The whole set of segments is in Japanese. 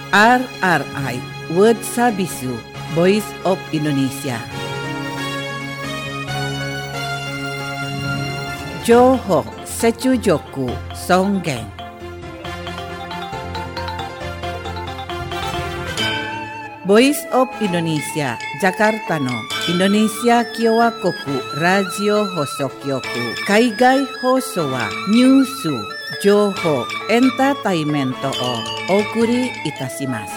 RRI World Service Voice of Indonesia. 情報接続尊厳。Voice of Indonesia Jakarta のインドネシア共和国ラジオ放送局。海外放送はニュース、情報、エンターテインメントをお送りいたします。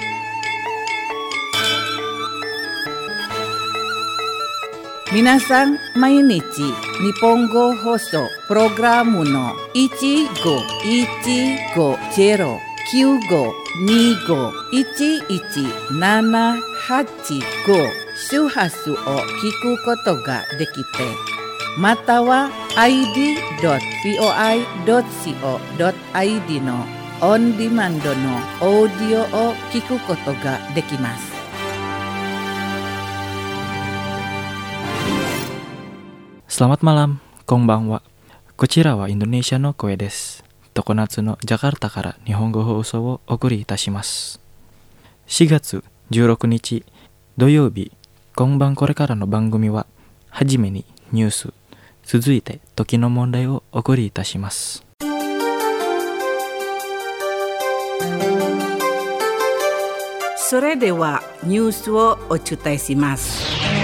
皆さん、毎日日本語放送プログラムの1515-9525-11-785周波数を聞くことができて、または id.voi.co.id のオンディマンドのオーディオを聞くことができます。 Selamat malam, konbanwa. こちらはインドネシアの声です。常夏のジャカルタから日本語放送をお送りいたします。4月16日土曜日、今晩これからの番組は、はじめにニュース、続いて時の問題をお送りいたします。 それではニュースをお伝えします。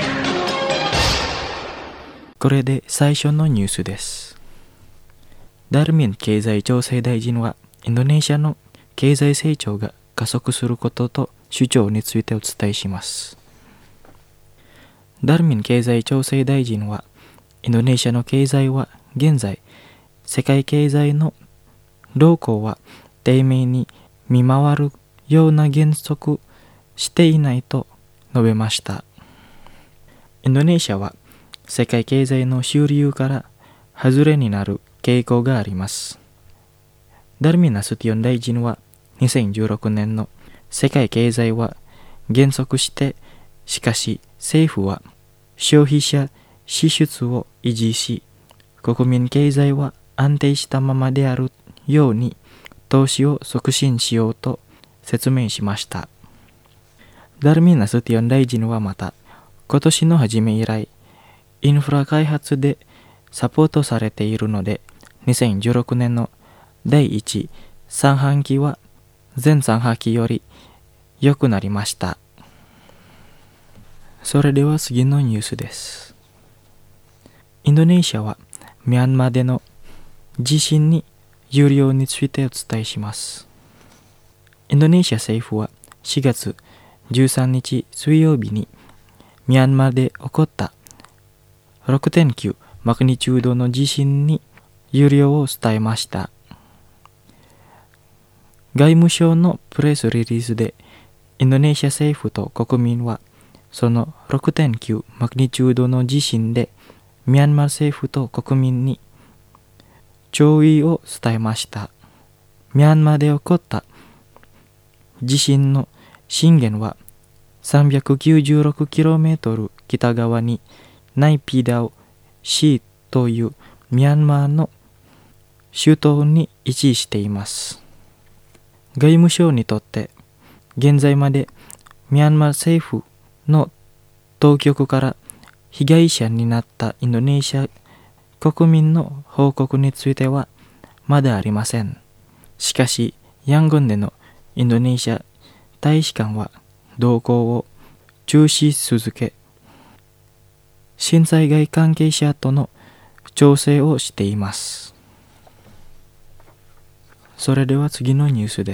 これで最初のニュースです。ダルミン経済調整大臣は、インドネシアの経済成長が加速することと主張についてお伝えします。ダルミン経済調整大臣は、インドネシアの経済は現在、世界経済の動向は低迷に見回るような減速していないと述べました。インドネシアは世界経済の主流から外れになる傾向があります。ダルミン・ナスティオン大臣は2016年の世界経済は減速して、しかし政府は消費者支出を維持し、国民経済は安定したままであるように投資を促進しようと説明しました。ダルミン・ナスティオン大臣はまた、今年の初め以来、インフラ開発でサポートされているので、2016年の第1三半期は前三半期より良くなりました。それでは次のニュースです。インドネシアはミャンマーでの地震に有料についてお伝えします。インドネシア政府は4月13日水曜日にミャンマーで起こった6.9 マグニチュードの地震に有料を伝えました。外務省のプレスリリースで、インドネシア政府と国民はその 6.9 マグニチュードの地震でミャンマー政府と国民に弔意を伝えました。ミャンマーで起こった地震の震源は 396km 北側にナイピダオ市というミャンマーの首都に位置しています。外務省にとって現在までミャンマー政府の当局から被害者になったインドネシア国民の報告についてはまだありません。しかし、ヤンゴンでのインドネシア大使館は動向を注視し続け、震災害関係者との調整をしています。それでは次のニュースです。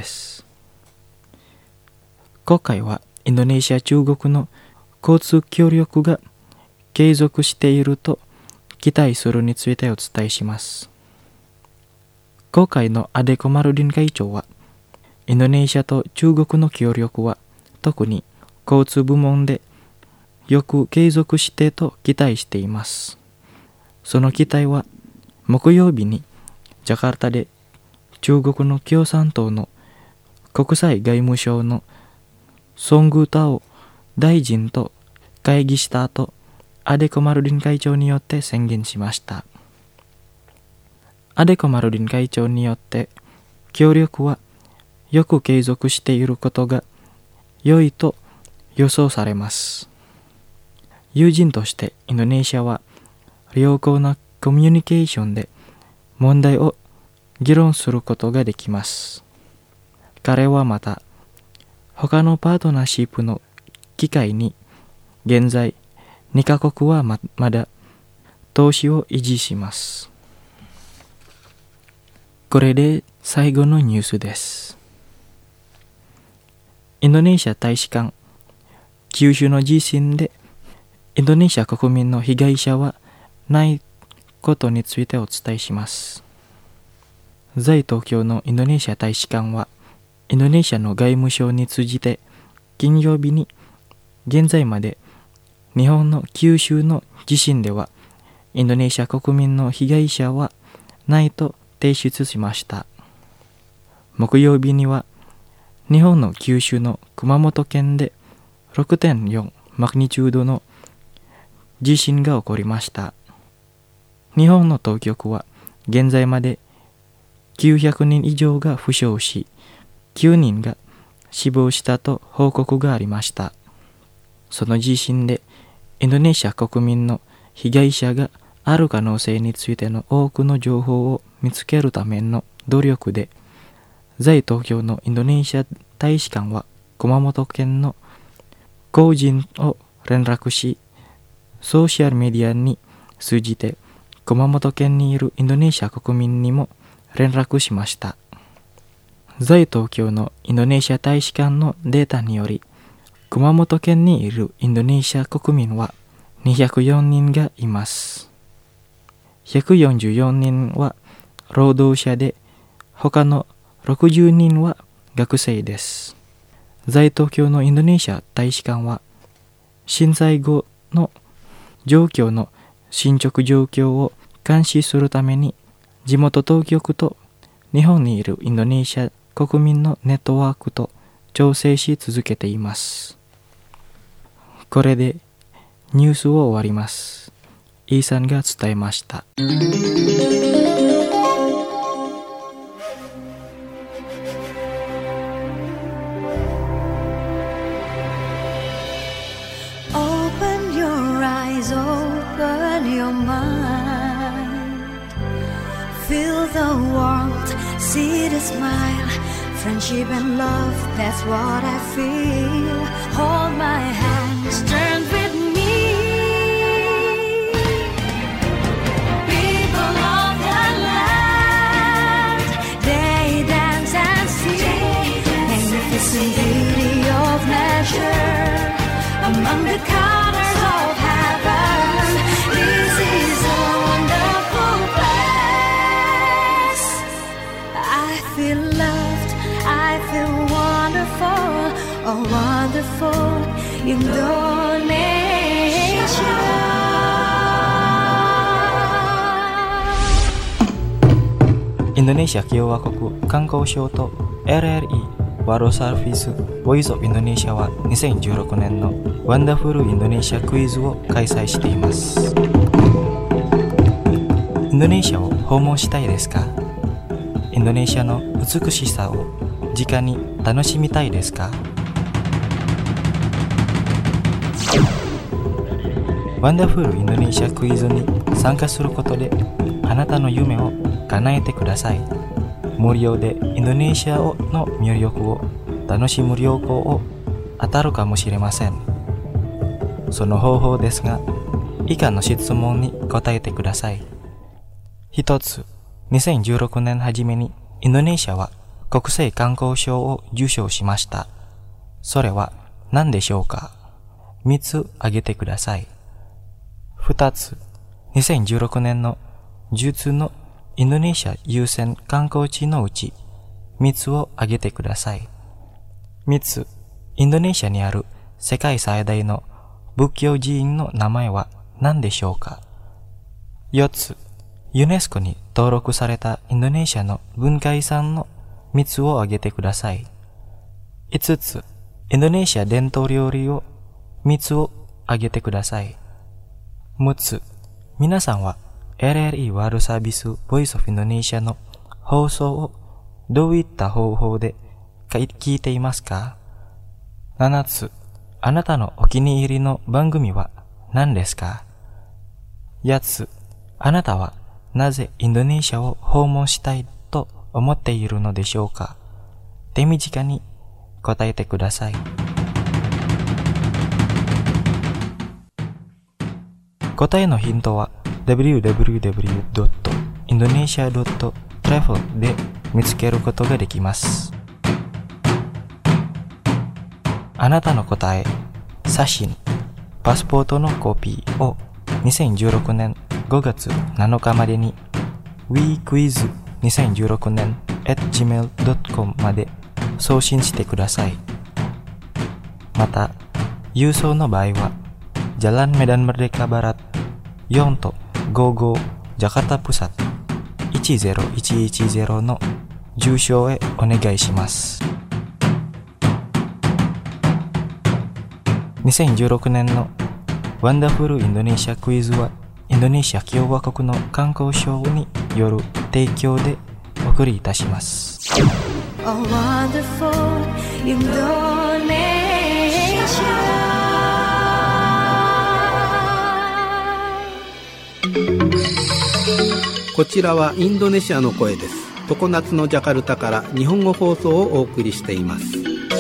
今回はインドネシア中国の交通協力が継続していると期待するについてお伝えします。今回のアデコマルディン会長は、インドネシアと中国の協力は特に交通部門でよく継続してと期待しています。その期待は木曜日にジャカルタで中国の共産党の国際外務省のソングタオ大臣と会議した後、アデコマルディン会長によって宣言しました。アデコマルディン会長によって協力はよく継続していることが良いと予想されます。友人としてインドネシアは良好なコミュニケーションで問題を議論することができます。彼はまた他のパートナーシップの機会に現在2カ国は まだ投資を維持します。これで最後のニュースです。インドネシア大使館、九州の地震でインドネシア国民の被害者はないことについてお伝えします。在東京のインドネシア大使館はインドネシアの外務省に通じて金曜日に現在まで日本の九州の地震ではインドネシア国民の被害者はないと提出しました。木曜日には日本の九州の熊本県で 6.4 マグニチュードの地震が起こりました。日本の当局は現在まで900人以上が負傷し、9人が死亡したと報告がありました。その地震でインドネシア国民の被害者がある可能性についての多くの情報を見つけるための努力で、在東京のインドネシア大使館は熊本県の公人を連絡し、ソーシャルメディアに通じて熊本県にいるインドネシア国民にも連絡しました。在東京のインドネシア大使館のデータにより、熊本県にいるインドネシア国民は204人がいます。144人は労働者で、他の60人は学生です。在東京のインドネシア大使館は、震災後の状況の進捗状況を監視するために、地元当局と日本にいるインドネシア国民のネットワークと調整し続けています。これでニュースを終わります。イーさんが伝えました。 Open your eyes, open your mind.Feel the warmth, see the smile, friendship and love, that's what I feel. Hold my hands, turn with me. People of the land, they dance and sing. Magnificent beauty of nature, among the colors of heaven. This is a wonderful place.I feel loved, I feel wonderful, oh wonderful Indonesia. インドネシア共和国観光省と LRE ワールドサービスボイスオブインドネシアは2016年のワンダフルインドネシアクイズを開催しています。インドネシアを訪問したいですか？インドネシアの美しさを直に楽しみたいですか？ワンダフルインドネシアクイズに参加することであなたの夢を叶えてください。無料でインドネシアの魅力を楽しむ旅行を当たるかもしれません。その方法ですが、以下の質問に答えてください。一つ、2016年初めにインドネシアは国際観光賞を受賞しました。それは何でしょうか？3つ挙げてください。2つ、2016年の10つのインドネシア優先観光地のうち3つを挙げてください。3つ、インドネシアにある世界最大の仏教寺院の名前は何でしょうか？ 4つ、ユネスコに登録されたインドネシアの文化遺産の3つを挙げてください。5つ、インドネシア伝統料理を3つを挙げてください。6つ、皆さんは LRE ワールドサービスボイスオブインドネシアの放送をどういった方法で聞いていますか？ 7 つ、あなたのお気に入りの番組は何ですか？ 8 つ、あなたはなぜインドネシアを訪問したいと思っているのでしょうか？手短に答えてください。答えのヒントは www.indonesia.travel で見つけることができます。あなたの答え、写真、パスポートのコピーを2016年5月7日までに wequiz2016 年 @gmail.com まで送信してください。また、郵送の場合はJalan Medan Merdeka Barat, Yonto, Gogo, Jakarta Pusat 10110の住所へお願いします。2016年のワンダフルインドネシアクイズはインドネシア共和国の観光省による提供でお送りいたします。 A wonderful Indonesia. こちらはインドネシアの声です。常夏のジャカルタから日本語放送をお送りしています。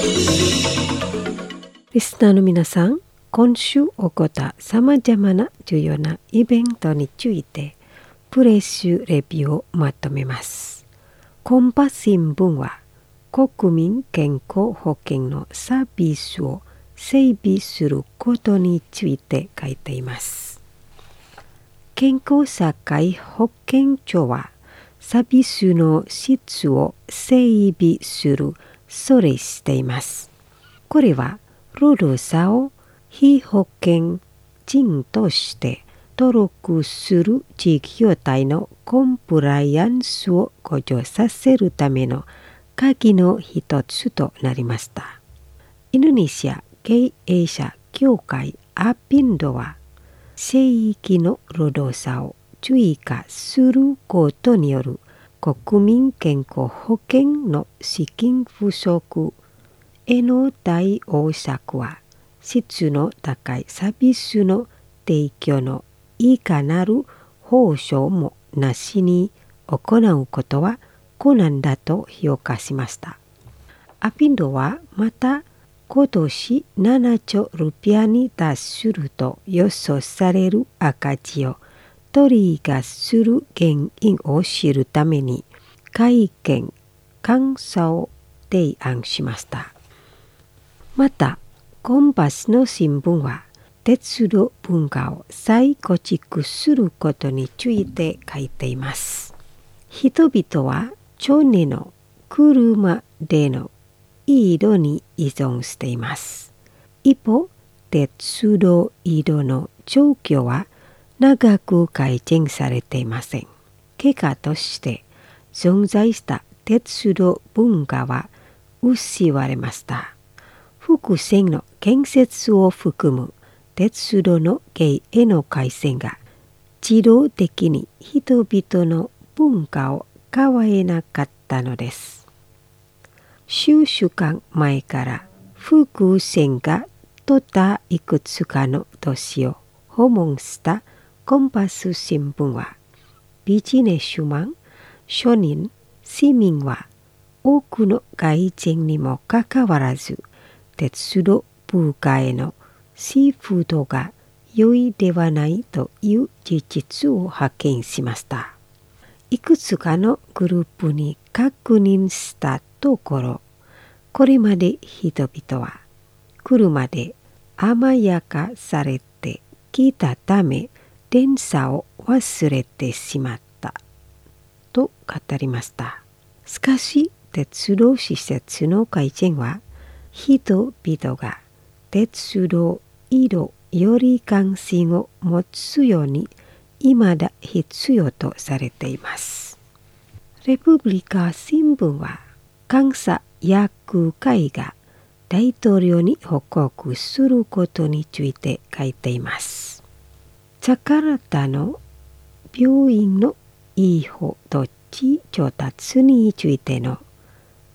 リスナーの皆さん、今週起こったさまざまな重要なイベントについてプレスレビューをまとめます。コンパ新聞は国民健康保険のサービスを整備することについて書いています。健康社会保険庁はサービスの質を整備するそれしています。これは労働者を非保険人として登録する事業体のコンプライアンスを向上させるための鍵の一つとなりました。インドネシア経営者協会アピンドは正規の労働者を追加することによる国民健康保険の資金不足への対応策は質の高いサービスの提供のいかなる報奨もなしに行うことは困難だと評価しました。アピンドはまた今年7兆ルピアに達すると予想される赤字を取りがする原因を知るために会見監査を提案しました。またコンパスの新聞は鉄道文化を再構築することについて書いています。人々は町内の車での移動に依存しています。一方、鉄道移動の状況は長く改善されていません。結果として存在した鉄道文化は失われました。複線の建設を含む鉄道の経営の改善が自動的に人々の文化を変えなかったのです。数週間前から複線が取ったいくつかの都市を訪問したコンパス新聞はビジネスマン、庶民、市民は多くの外人にもかかわらず鉄道文化へのシーフードが良いではないという事実を発見しました。いくつかのグループに確認したところ、これまで人々は車で甘やかされてきたため電車を忘れてしまったと語りました。しかし鉄道施設の改善は人々が鉄道移動より関心を持つように未だ必要とされています。レプブリカ新聞は監査役会が大統領に報告することについて書いています。ジャカルタの病院の違法土地調達についての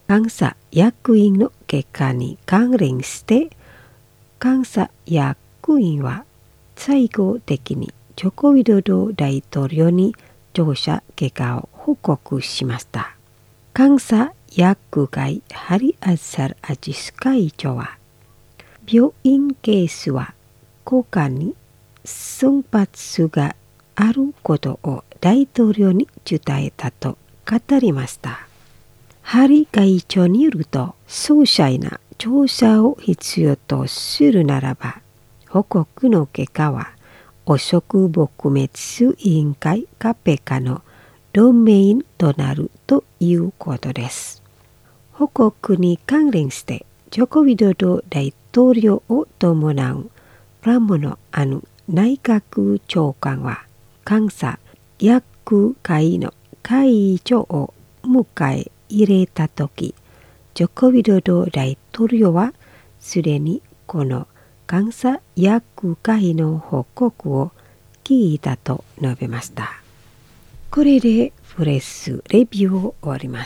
監査役員の結果に関連して監査役員は最後的にジョコ・ウィドド大統領に調査結果を報告しました。監査役会ハリ・アッサル・アジス会長は病院ケースは効果に奮発があることを大統領に伝えたと語りました。ハリ会長によると、詳細な調査を必要とするならば、報告の結果は汚職撲滅委員会カペカのドメインとなるということです。報告に関連してジョコ・ウィドド大統領を伴うプラモの内閣長官は監査役会の会長を迎え入れたとき、ジョコ・ウィドド大統領はすでにこの監査役会の報告を聞いたと述べました。これでプレスレビューを終わります。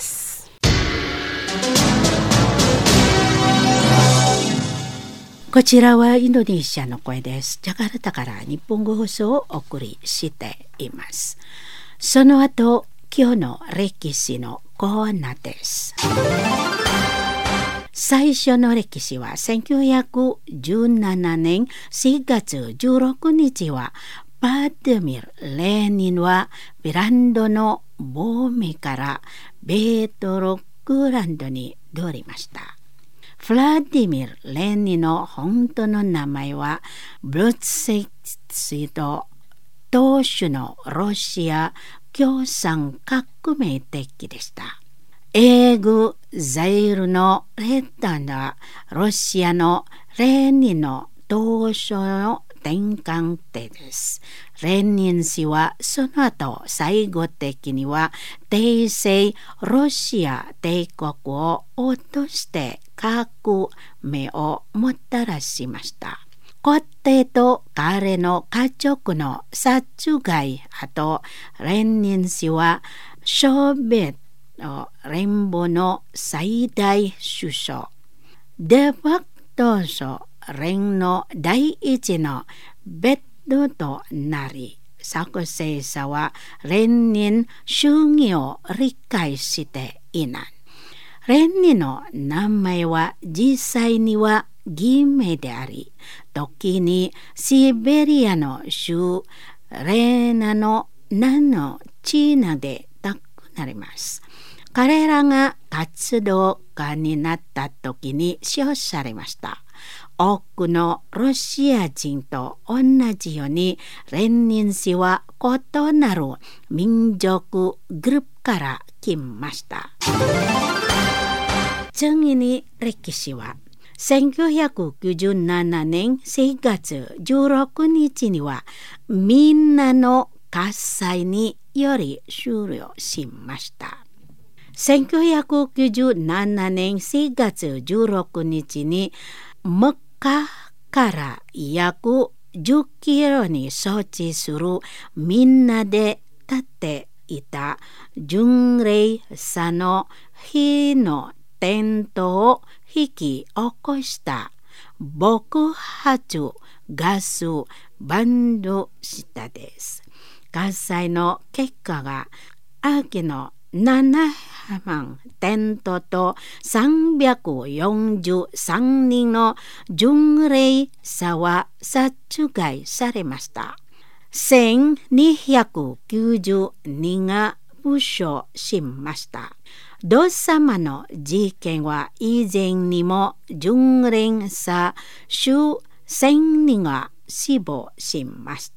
こちらはインドネシアの声です。ジャカルタから日本語放送をお送りしています。その後、今日の歴史のコーナーです。最初の歴史は1917年4月16日はバーデミル・レーニンはフィンランドの亡命からベートログランドに通りました。フラディミル・レーニンの本当の名前はブルツセツと当主のロシア共産革命的でした。英軍ザイルのレッダーはロシアのレーニンの当初の転換点です。レーニン氏はその後最後的には帝政ロシア帝国を落として革命をもたらしました。皇帝と彼の家族の殺害後、レーニン氏はソビエト連邦の最大首相、デファクト連の第一のベッドとなり、作成者はレーニン主義を理解していない。レーニンの名前は実際には偽名であり、時にシベリアの州レーナの名の地名でたくなります。彼らが活動家になった時に使用されました。多くのロシア人と同じようにレーニン氏は異なる民族グループから来ました。次に歴史は1997年4月16日にはみんなの喝采により終了しました。1997年4月16日にメッカから約10キロに装置するみんなで立っていた巡礼者の火のテントを引き起こした爆発ガスバンドしたです。火災の結果が秋の7万テントと343人の巡礼者は殺害されました。1290人が負傷しました。同様の事件は以前にも巡礼者数1000人が死亡しました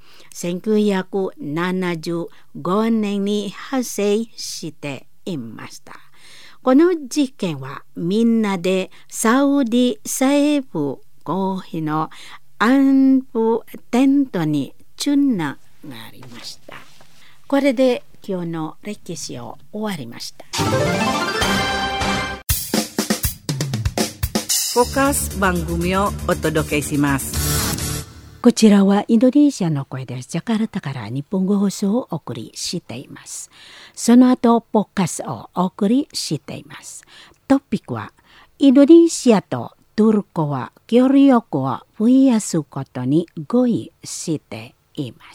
。1975年に発生していました。この事件はみんなでサウディ政府合意の安保テントにつながりました。これで今日の歴史を終わりました。 フォーカス番組をお届けします。 こちらはインドネシアの声です。ジャカルタから日本語放送をお送りしています。その後、ポッカスをお送りしています。 トピックはインドネシアとトルコは協力を増やすことに合意しています。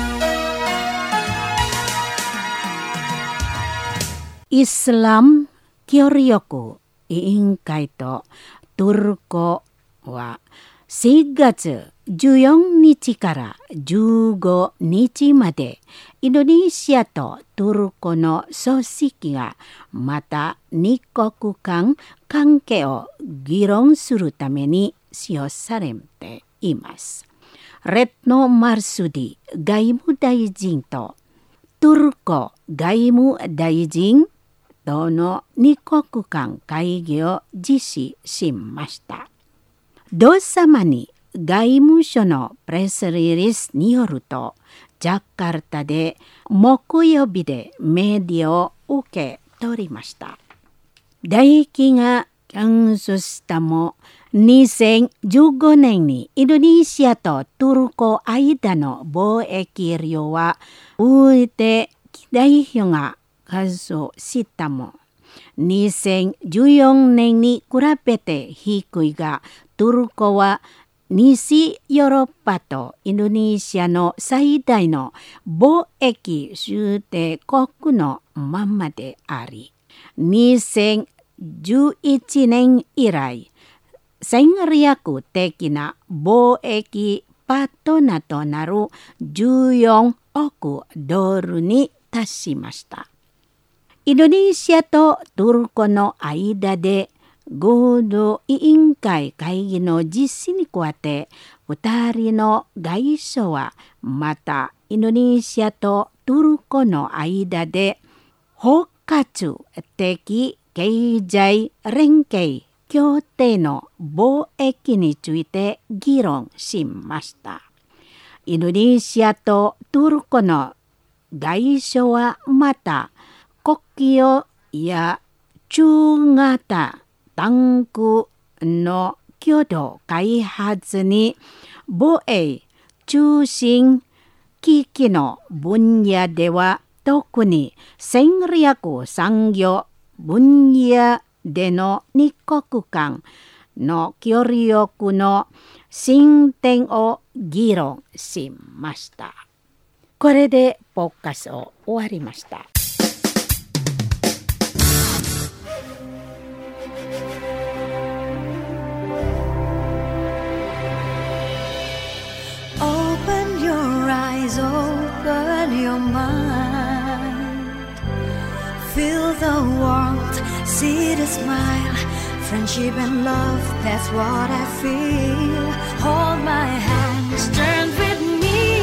イスラム協力委員会とトルコは4月14日から15日までインドネシアとトルコの組織がまた二国間関係を議論するために使用されています。レッノ・マルスディ外務大臣とトルコ外務大臣との二国間会議を実施しました。同様に外務省のプレスリリースによると、ジャカルタで木曜日でメディアを受け取りました。唾液が検出したも2015年にインドネシアとトルコ間の貿易量は増えて代表が数したも2014年に比べて低いが、トルコは西ヨーロッパとインドネシアの最大の貿易主体国のままであり、2011年以来、戦略的な貿易パートナーとなる14億ドルに達しました。インドネシアとトルコの間で合同委員会会議の実施に加えて、2人の外相はまたインドネシアとトルコの間で包括的経済連携協定の貿易について議論しました。インドネシアとトルコの外相はまた国境や中型タンクの共同開発に防衛中心機器の分野では特に戦略産業分野での二国間の協力の進展を議論しました。これでポッカスを終わりました。 Open your eyes, open your mind. Feel the warmth, see the smile. Friendship and love, that's what I feel. Hold my hands, turn with me.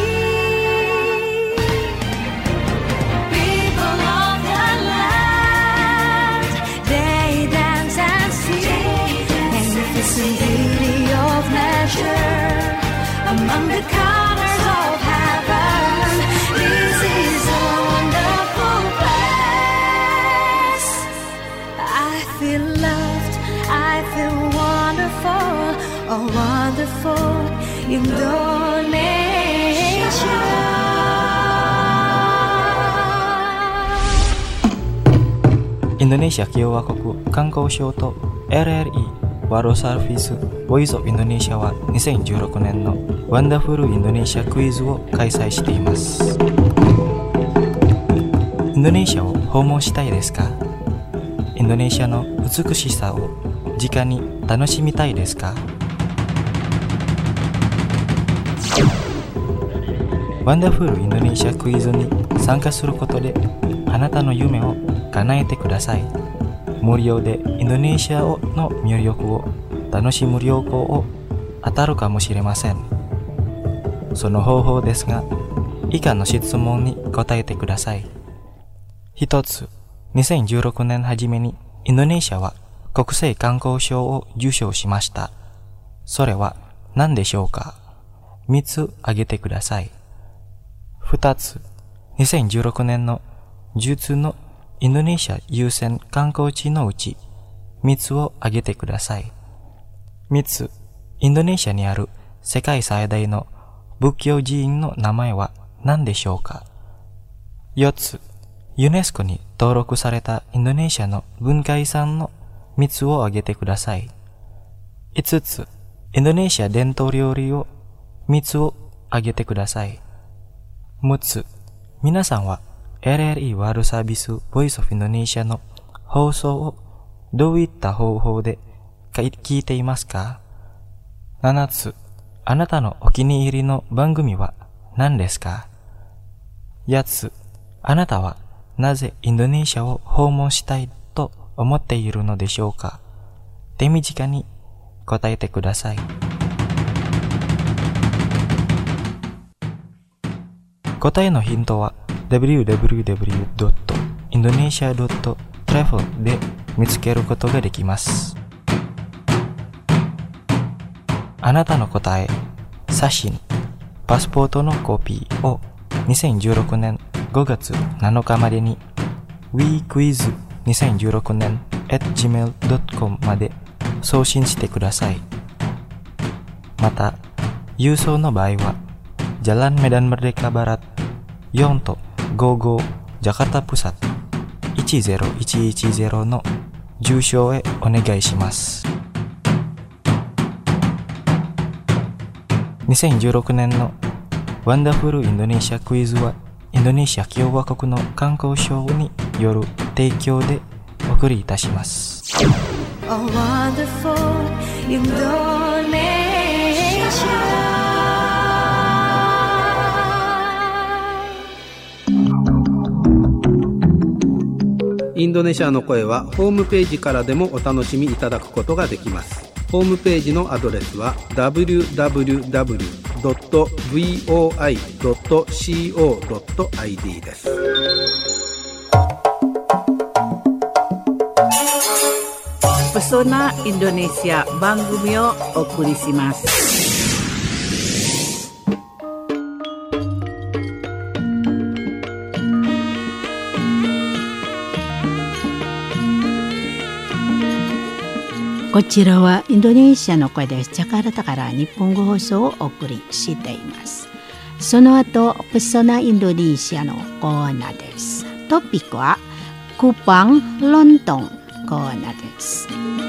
People of the land, they dance and sing. Magnificent beauty of nature among the colors of heaven. This is a wonderful place. I feel loved, I feel wonderful, oh wonderful Indonesia. インドネシア共和国観光省と LRE ワールドサーフィスボイスオブインドネシアは2016年のワンダフルインドネシアクイズを開催しています。インドネシアを訪問したいですか？インドネシアの美しさを直に楽しみたいですか？ワンダフルインドネシアクイズに参加することであなたの夢を叶えてください。無料でインドネシアの魅力を楽しむ旅行を当たるかもしれません。その方法ですが、以下の質問に答えてください。一つ、2016年初めにインドネシアは国際観光賞を受賞しました。それは何でしょうか？3つ挙げてください。2つ、2016年の10つのインドネシア優先観光地のうち3つを挙げてください。3つ、インドネシアにある世界最大の仏教寺院の名前は何でしょうか？ 4つ、ユネスコに登録されたインドネシアの文化遺産の 3つを挙げてください。5つ、インドネシア伝統料理を3つを挙げてください。6つ、皆さんは RRI ワールドサービスボイスオフインドネシアの放送をどういった方法で聞いていますか？ 7 つ、あなたのお気に入りの番組は何ですか？ 8 つ、あなたはなぜインドネシアを訪問したいと思っているのでしょうか？手短に答えてください。答えのヒントは www.indonesia.travel で見つけることができます。あなたの答え、写真、パスポートのコピーを2016年5月7日までに wequiz2016年@gmail.com まで送信してください。また、郵送の場合は、Jalan Medan Merdeka Barat 4-55 Jakarta Pusat 10110の住所へお願いします。2016年のワンダフルインドネシアクイズはインドネシア共和国の観光省による提供でお送りいたします。 Oh, wonderful Indonesia. インドネシアの声はホームページからでもお楽しみいただくことができます。ホームページのアドレスは www.voi.co.id です。 Pesona Indonesia 番組をお送りします。 こちらはインドネシアの声です。ジャカルタから日本語放送をお送りしています。その後、ペソナインドネシアのコーナーです。トピックはクパンロントンコーナーです。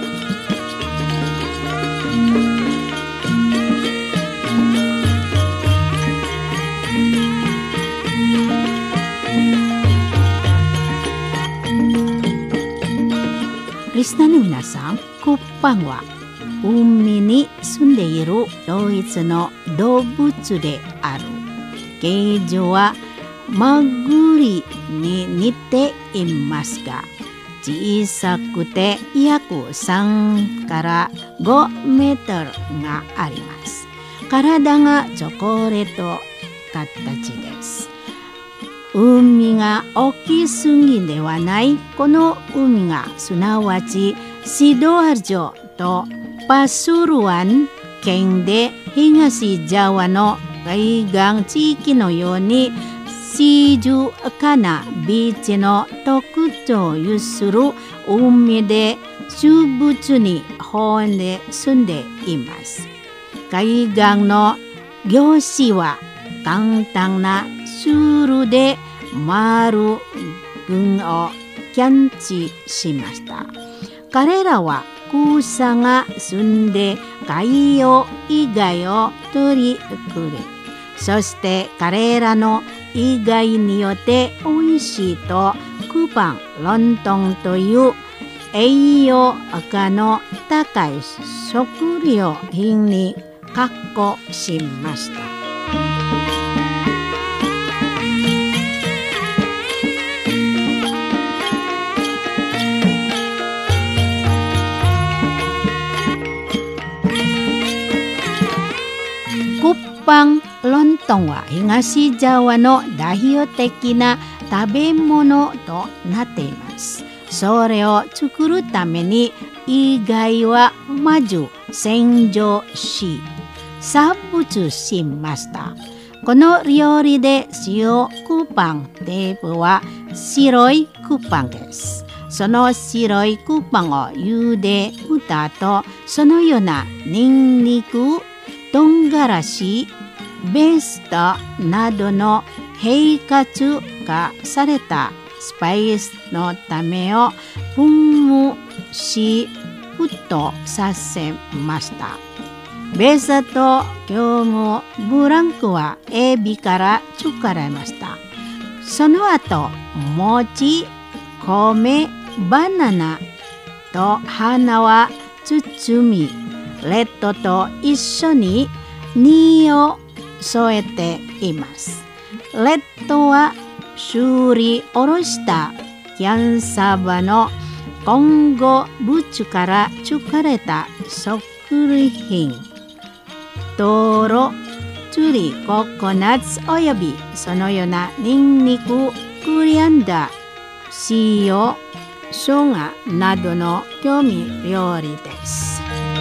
リスナーの皆さん、クパンは海に住んでいるドイツの動物である。形状はマグリに似ていますが、小さくて約3から5メートルがあります。体がチョコレート形です。海が大きすぎではないこの海がすなわちシドアルジョとパスルワン県で東ジャワの海岸地域のように静かなビーチの特徴を有する海で植物に保温で住んでいます。海岸の漁師は簡単なツールで丸群をキャッチしました。彼らは草が住んで海洋以外を取りくれ、そして彼らの意外によって美味しいとクパンロントンという栄養価の高い食料品に加工しました。クパンロントンは東ジャワの代表的な食べ物となっています。それを作るために以外はまず洗浄し殺伐しました。この料理で使用クパンテープは白いクパンです。その白いクパンを茹でた後、そのようなニンニク、唐辛子、ベーストなどの併活化されたスパイスのためを噴霧し沸騰させました。ベーサと業務ブランクはエビから作られました。その後、餅、米、バナナと花は包み、レッドと一緒に実を添えています。レッドはすりおろしたキャンサバの混合物から作られた食品。トロ、チリ、ココナッツおよびそのようなニンニク、コリアンダー、塩、生姜などの調味料理です。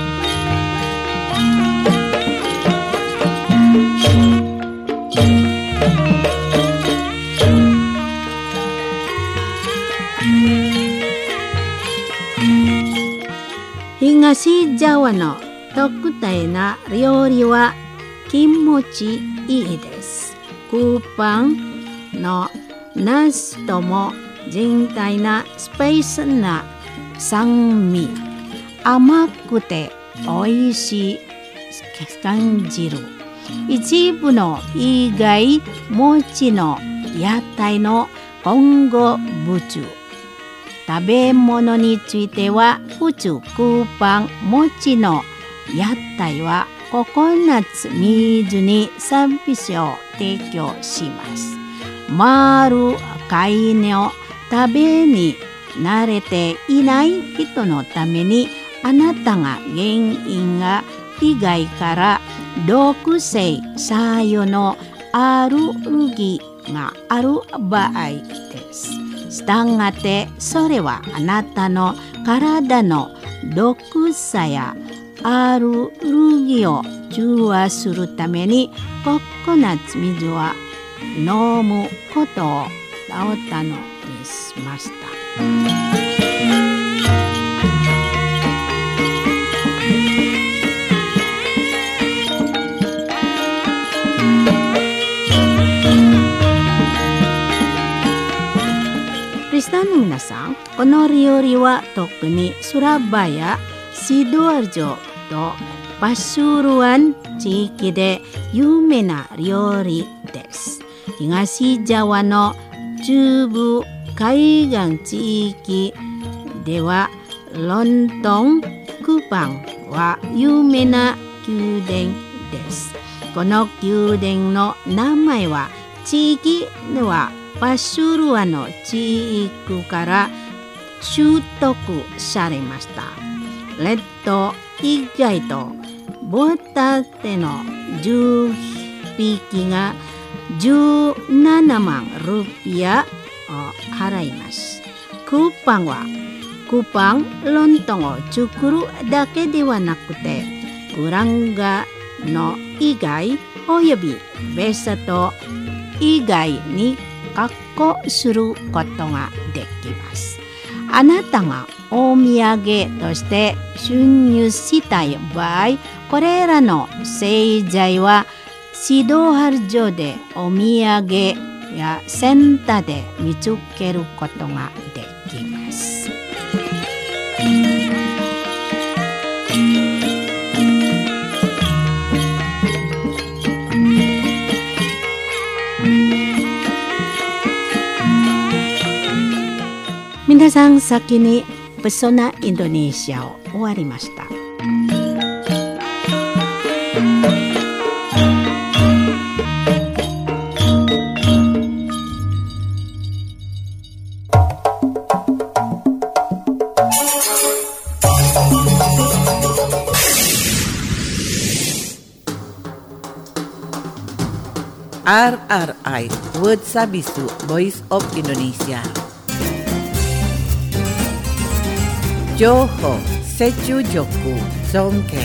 東ジャワの特定な料理は気持ちいいです。クーパンのナスとも全体なスパイスな酸味、甘くて美味しい感じる。一部の意外餅の屋台の混合物。食べ物については普通クーパン餅の屋台はココナッツ水にサービスを提供します。丸貝の食べに慣れていない人のために、あなたが原因が以外から毒性作用のアレルギーがある場合です。したがってそれはあなたの体の毒さやアレルギーを中和するためにココナッツ水は飲むことをお頼みしました。リスナーの皆さん、この料理は特にスラバヤ、シドアル城とパシュルワン地域で有名な料理です。東ジャワの中部海岸地域ではロンドン、クパンは有名な宮殿です。この宮殿の名前は地域ではパシュルワの地域から習得されました。レッド以外とボタテの10匹が17万ルピアを払います。クーパンはクーパンロンドンを作るだけではなくて、グランガの以外およびベーサと以外に加工することができます。あなたがお土産として収入したい場合、これらの製材はシドハル城でお土産やセンターで見つけることができます。皆さん、先にペソナインドネシアを終わりました。 RRI Word Sabisu Voice of Indonesia. Johor Secu Joku Songken.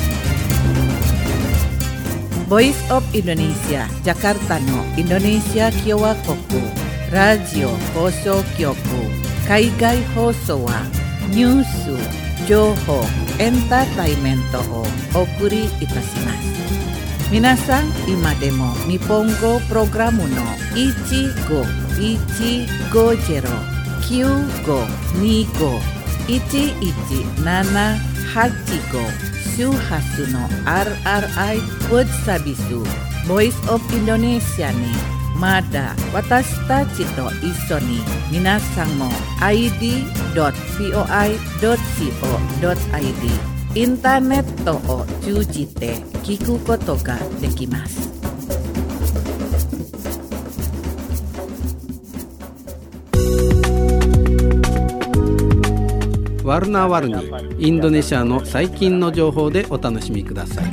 Voice of Indonesia Jakarta no Indonesia Kiowa Koku Radio Hoso Kyoku Kaigai Hoso wa Nyusu Joho Entertainment o Okuri Itashimasu. 皆さん、今でも日本語プログラムの一語 150-1525-1175 周波数の RRI ウォッチサービス Voice of Indonesia にまだ私たちと一緒に皆さんも id.voi.co.id インターネットを通じて聞くことができます。 ワルナワルニ、インドネシアの最近の情報でお楽しみください。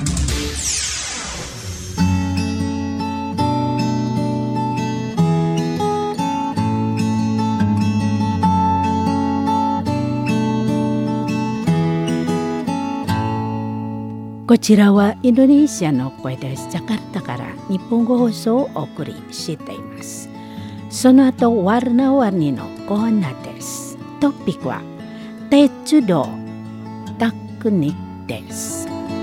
こちらはインドネシアの声です。ジャカルタから日本語放送をお送りしています。その後ワルナワルニのコーナーです。トピックは鉄道テクニックです。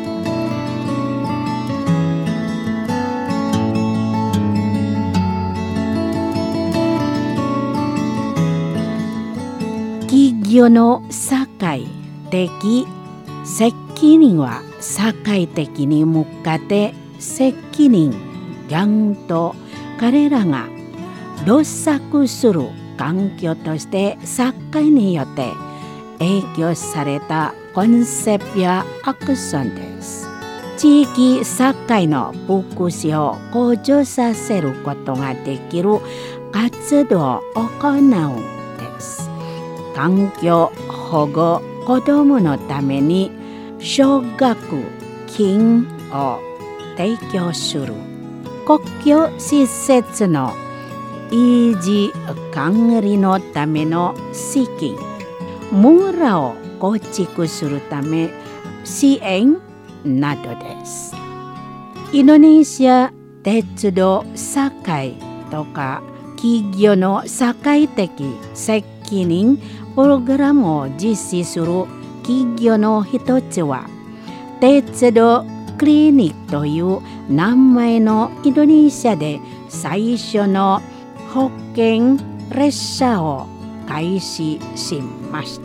企業の社会的責任は社会的に向かって責任感と彼らが露作する環境として社会によって影響されたコンセプトやアクションです。地域社会の福祉を向上させることができる活動を行うんです。環境保護、子どものために奨学金を提供する、公共施設の維持管理のための資金、村を構築するため支援などです。インドネシア鉄道社会とか企業の社会的責任プログラムを実施する企業の一つは鉄道クリニックという名前のインドネシアで最初の保険列車を開始しました。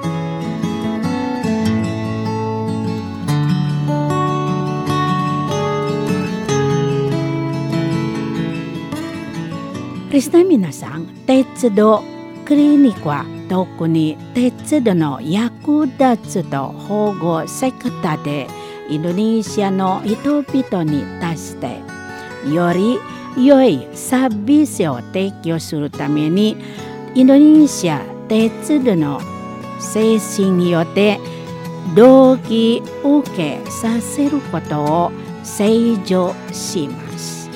リスナー皆さん、鉄道クリニックは特に鉄道の役立つと保護セクターでインドネシアの人々に対してより良いサービスを提供するためにインドネシア鉄道の精神によって同期受けさせることを成就します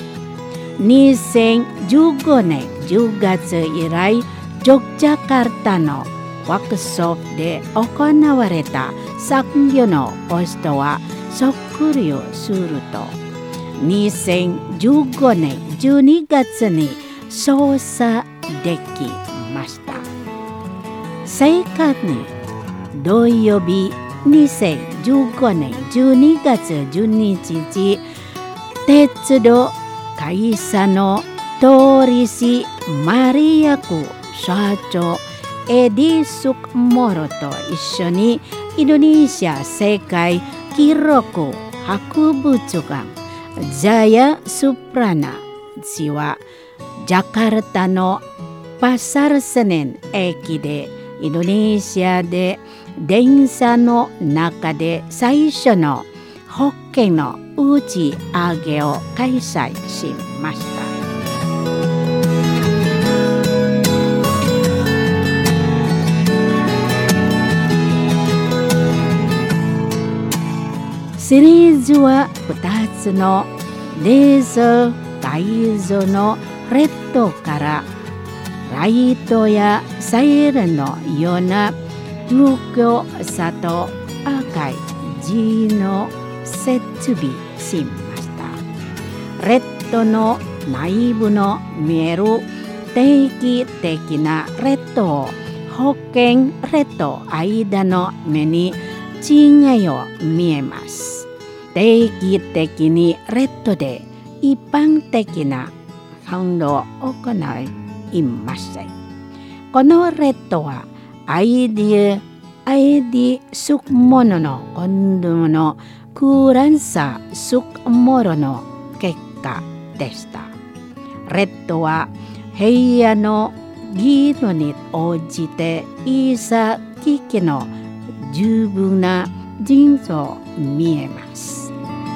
。2015年10月以来、ジョグジャカルタのワークショップで行われた産業のポストは測量すると、2015年12月に操作できました。正確に土曜日2015年12月12日、鉄道会社の取締役社長エディ・スクモロと一緒にインドネシア世界記録博物館ジャヤ・スプラナ氏はジャカルタのパサルセネン駅でインドネシアで電車の中で最初のホッケーの打ち上げを開催しました。シリーズは2つのレーザー改造のレッドからライトやサイレンのような有効さと赤い字の設備しました。レッドの内部の見える定期的なレッドを保険レッド間の目に違いを見えます。定期的にレッドで一般的なサウンドを行いいません。このレッドはアイディスクモノの今度の空欄さスクモロの結果でした。レッドは平野の議論に応じていさききの十分な人像見えます。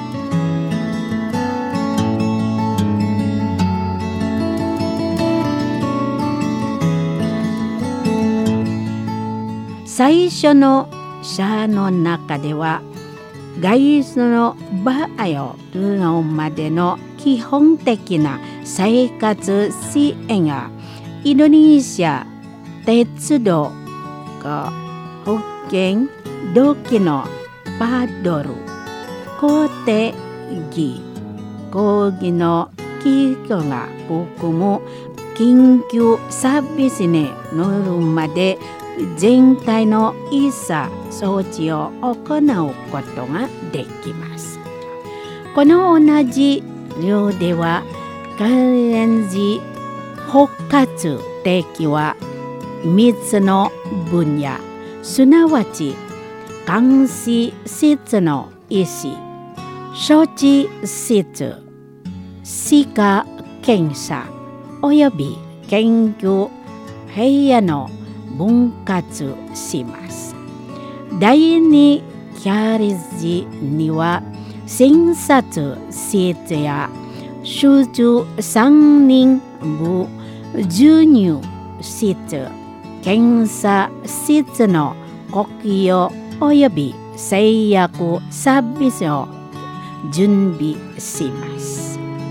最初の社の中では外出の場合をルノまでの基本的な生活支援やインドネシア鉄道が保険土器のパドル公定義講義の企業が含む緊急サービスに乗るまで全体のいざ装置を行うことができます。この同じ量ではカレンジ包括的は3つの分野、すなわち監視室の医師、処置室、歯科検査および研究部屋の分割します。第2キャリッジには診察室や手術3人部授乳室、検査室の呼吸および製薬サービスを準備します。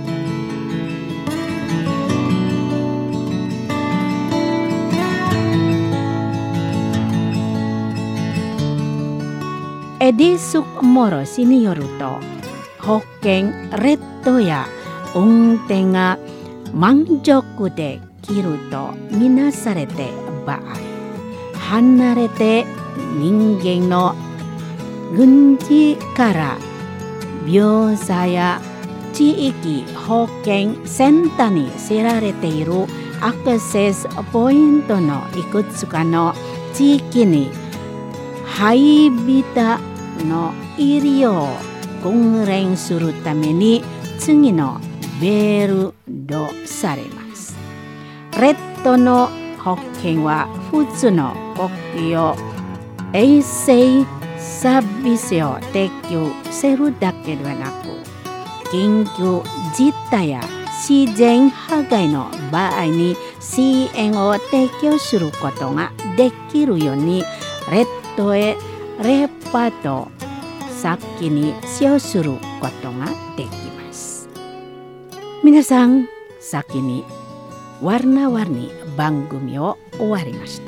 エディス・モロ氏によると、保険レッドや運転が満足できるとみなされて場合、離れて人間の軍事から病者や地域保険センターに知られているアクセスポイントのいくつかの地域にハイビタの医療を訓練するために次のベルドされます。レッドの保険は普通の呼吸衛生サービスを提供するだけではなく、緊急事態や自然破壊の場合に支援を提供することができるように、レッドへレパート先に使用することができます。皆さん、先にワルナワルに番組を終わりました。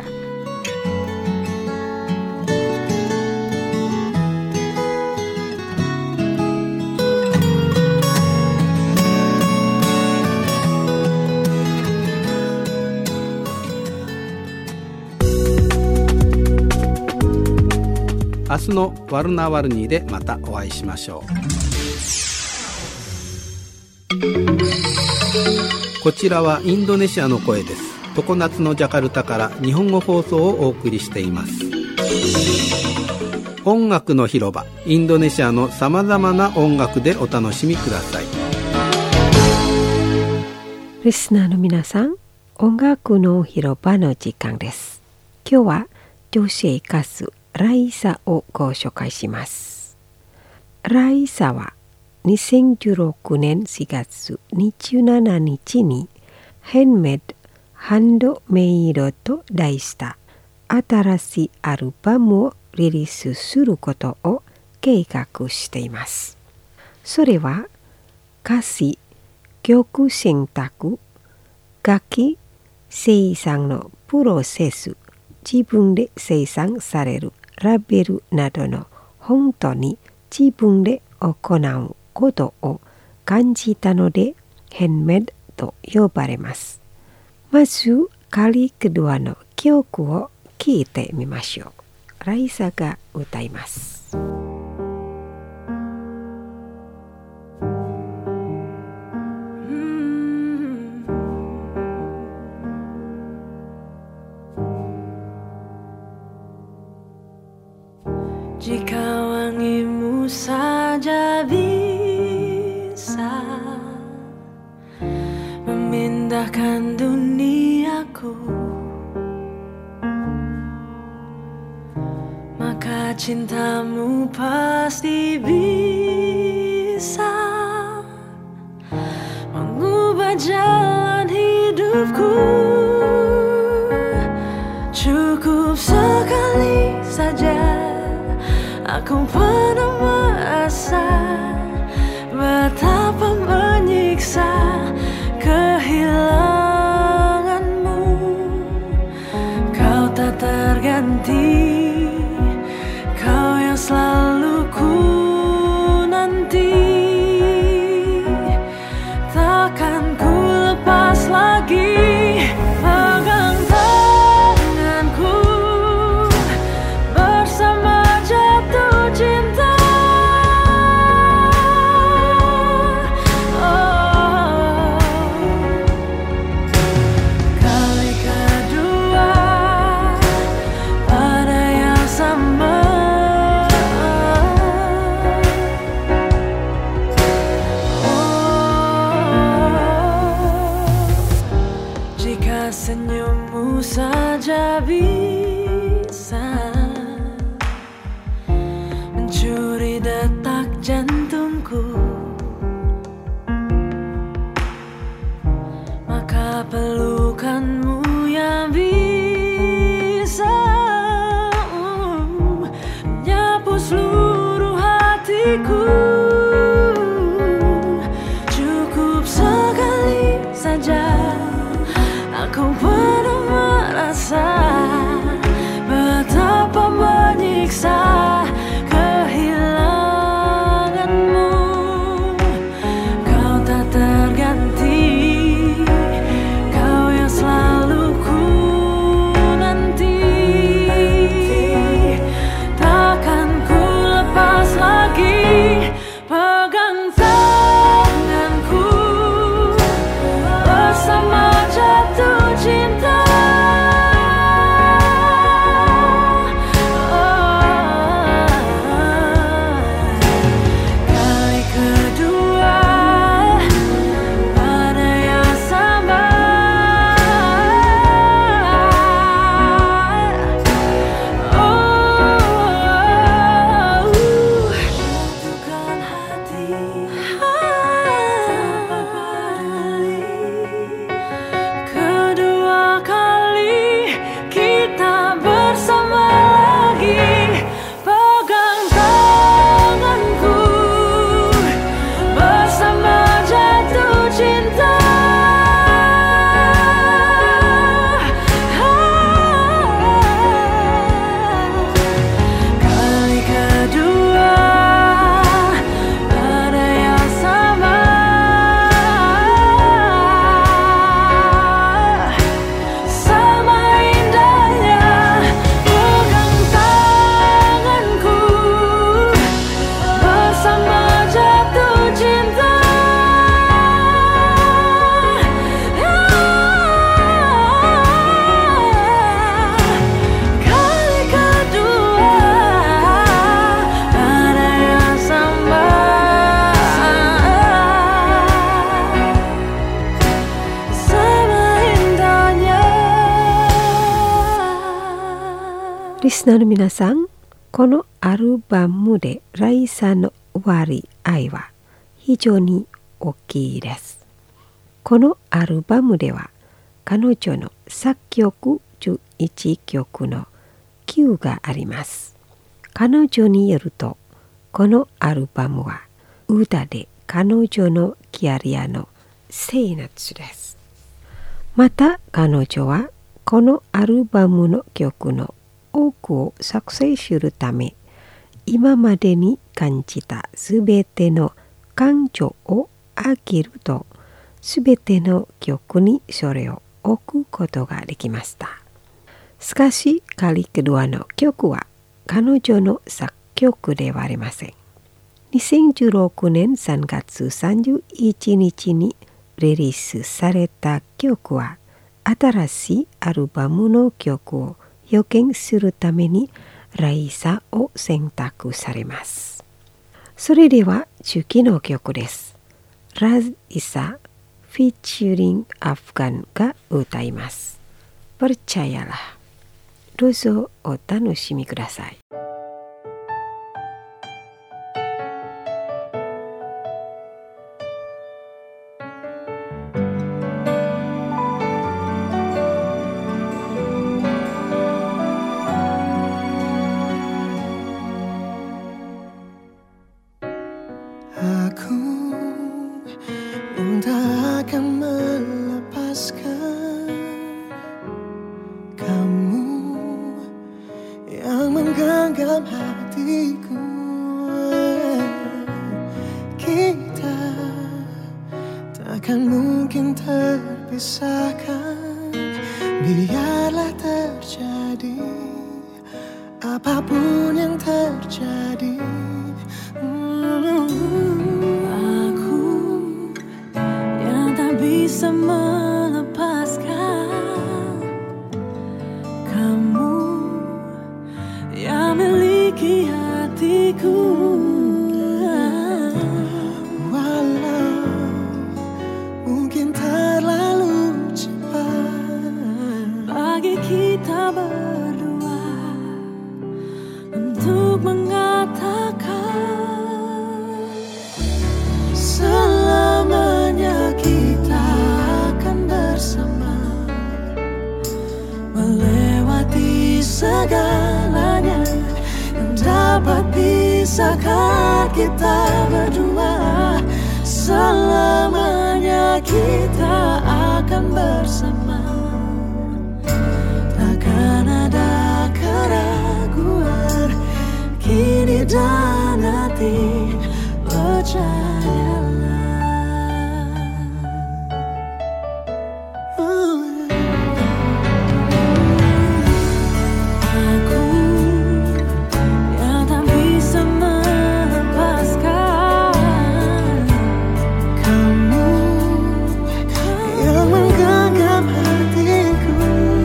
明日のワルナワルニーでまたお会いしましょう。こちらはインドネシアの声です。常夏のジャカルタから日本語放送をお送りしています。音楽の広場、インドネシアのさまざまな音楽でお楽しみください。 リスナーの皆さん、音楽の広場の時間です。今日は女性歌手ライサをご紹介します。ライサは2016年4月27日にヘンメッド・ハンドメイドと題した新しいアルバムをリリースすることを計画しています。それは歌詞、曲選択、楽器生産のプロセス、自分で生産されるラベルなどの本当に自分で行うことを感じたのでヘンメッドと呼ばれます。まずkali keduaの曲を聴いてみましょう。ライサが歌います。 Jika wangimu saja bisa memindahkan duniaku, maka cintamu pasti bisa mengubah jalan hidupku. Cukup sekali saja aku pernah merasa betapa menyiksa kehilanganmu. Kau tak terganti, kau yang selalu ku nanti. Takkan ku lepas lagi pegang tanganku bersama jatuh cinta. Kali kedua pada yang sama. Jika senyummu saja bisa mencuri detak jantungku, maka pelukanmu yang bisa menyapu seluruh hatiku. Cukup sekali saja aku pernah merasa betapa menyiksa kehilanganmu. Kau tak terganti, kau yang selalu ku nanti. Takkan ku lepas lagi pegang tanganku bersama jatuh cinta. Kali kedua pada yang sama. Jatuhkan hati tanpa peduli. Kedua kali kita bersama lagi. Pegang tanganku bersama jatuh cinta. Kali kedua pada yang sama. Sama indahnya pegang tanganku bersama jatuh cinta. Kali kedua pada yang sama. Sama indahnya. リスナーの皆さん、このアルバムでライサの割合は非常に大きいです。このアルバムでは彼女の作曲11曲の9があります。彼女によると、このアルバムは歌で彼女のキャリアの生夏です。また彼女はこのアルバムの曲の多くを作成するため、今までに感じたすべての感情をあげると、すべての曲にそれを置くことができました。しかし、kali keduaの曲は彼女の作曲ではありません。2016年3月31日にリリースされた曲は、新しいアルバムの曲を予見するためにライサを選択されます。それでは次の曲です。ライサフィーチュリングアフガンが歌います。Percayalah。どうぞお楽しみください。 Takkan mungkin terpisahkan, biarlah terjadi apapun yang terjadi. Aku yang tak bisa melepaskan kamu yang miliki hatiku. Kita berdua untuk mengatakan selamanya kita akan bersama, melewati segalanya yang dapat pisahkan kita berdua. Selamanya kita akan bersama, takkan ada keraguan kini dan nanti, percayalah. Aku yang tak bisa melepaskan Kamu yang menggenggam hatiku.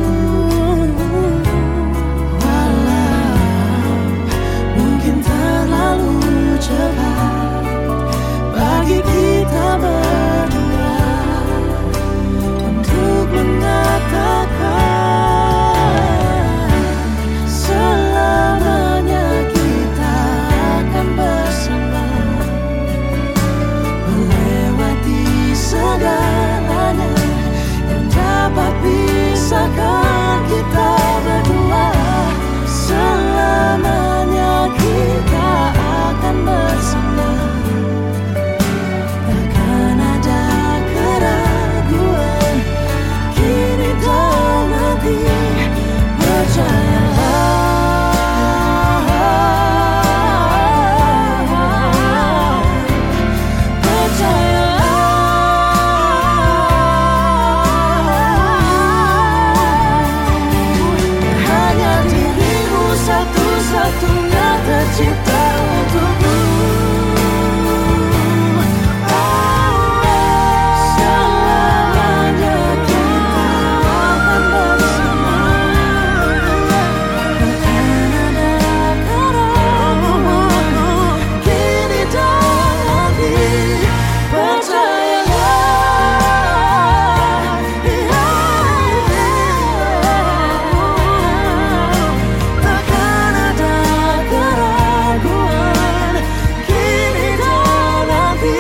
Bagi kita berdua untuk mengatakan selamanya kita akan bersama, melewati segalanya yang dapat pisahkan kita berdua. Selamanya kita akan bersama, takkan ada keraguan kini dan nanti, percayalah. Hanya dirimu satu-satunya tercipta untukku. Selamanya kita akan bersama, takkan ada keraguan kini dan nanti, percayalah. Takkan ada keraguan kini dan nanti,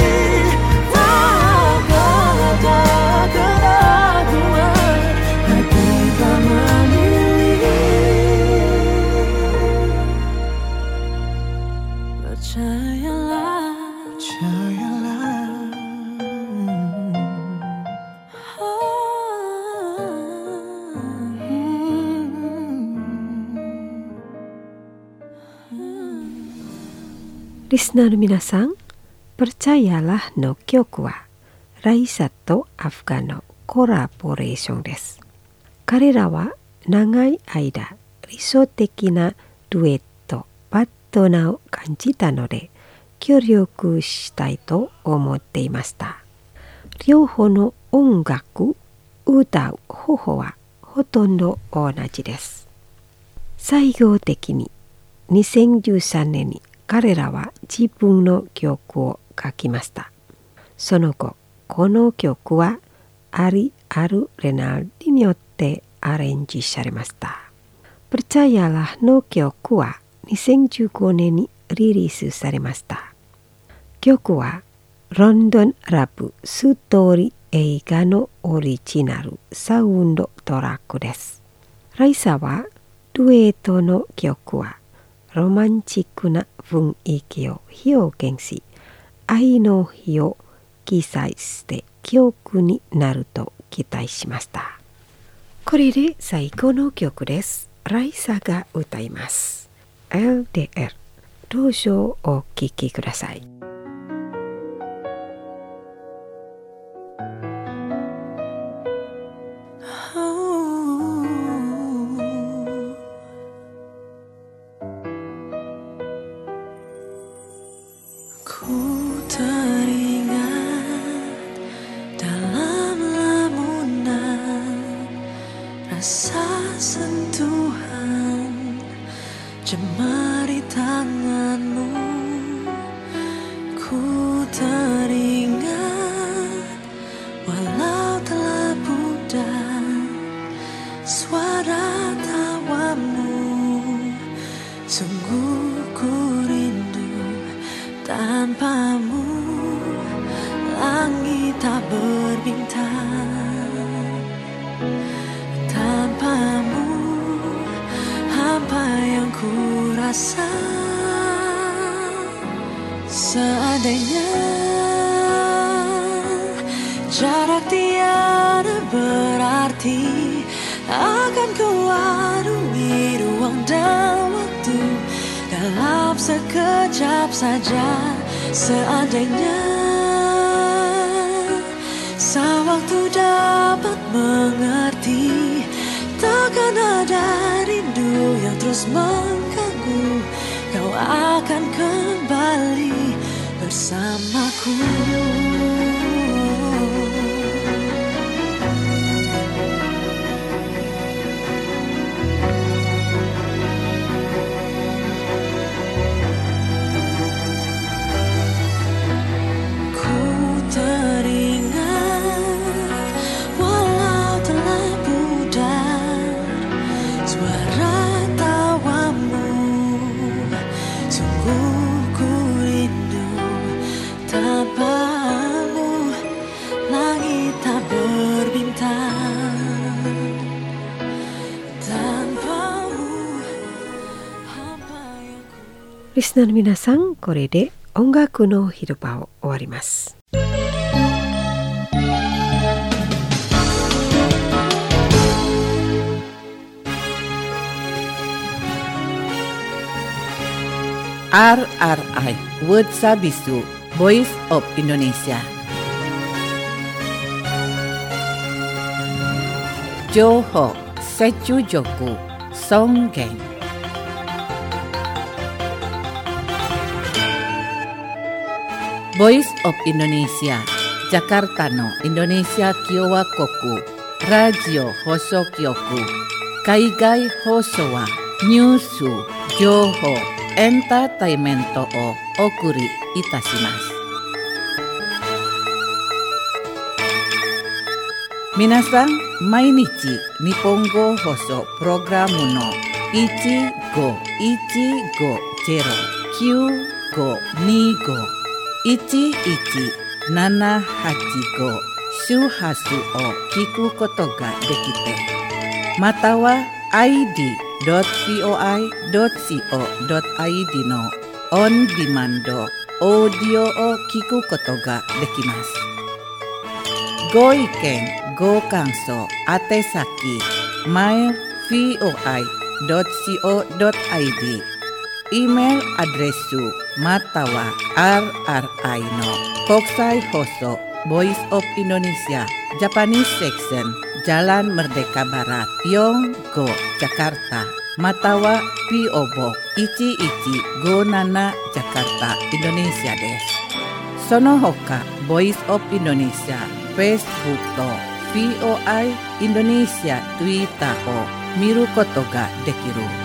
takkan ada keraguan kita memilih. Percayalah, Listener の皆さん、Percayalahの曲はライサとアフガンのコラボレーションです。彼らは長い間理想的なデュエット、パートナーを感じたので協力したいと思っていました。両方の音楽、歌う方法はほとんど同じです。作業的に 2013年に彼らは自分の曲を書きました。その後、この曲はアリ・アル・レナルディによってアレンジされました。Percayalahの曲は2015年にリリースされました。曲はロンドンラブストーリー映画のオリジナルサウンドトラックです。ライサはデュエットの曲はロマンチックな雰囲気を表現し、愛の日を記載して記憶になると期待しました。これで最後の曲です。ライサが歌います。LDR。どうぞお聴きください。 Jemari tanganmu, ku teringat walau telah pudar suara tawamu. Sungguh ku rindu tanpamu, langit tak berbintang. Tanpamu apa yang ku rasa, seandainya jarak tiada berarti, akan ku arungi ruang dan waktu dalam sekejap saja. Seandainya sewaktu dapat mengerti, takkan ada rindu yang terus mengganggu, kau akan kembali bersamaku. リスナーの皆さん、これで音楽の広場を終わります。 RRI Word Sabisu Voice of Indonesia. Johor Secu Joku Songgeng. Voice of Indonesia Jakarta no Indonesia Kiowa Koku Radio Hosokyoku Kaigai Hosowa Nyusu Johor Entertainmento o Okuri Itashimasu. Minasan, mainichi Nippongo Hoso Programu no 1515-25-11-785 Shuhasu o kiku koto ga dekite. Matawa id.voi.co.id no on demand audio o kiku koto ga dekimasu. Go iken, go kanso, atesaki, mail voi.co.id, email adresu matawa rri no Kokusai Hoso Voice of Indonesia Japanese Section Jalan Merdeka Barat Yonggo Jakarta Matawa P.O. Box 1157 Jakarta Indonesia desu. Sono hoka Voice of Indonesia Facebook to VOI Indonesia Twitter o miru koto ga dekiru.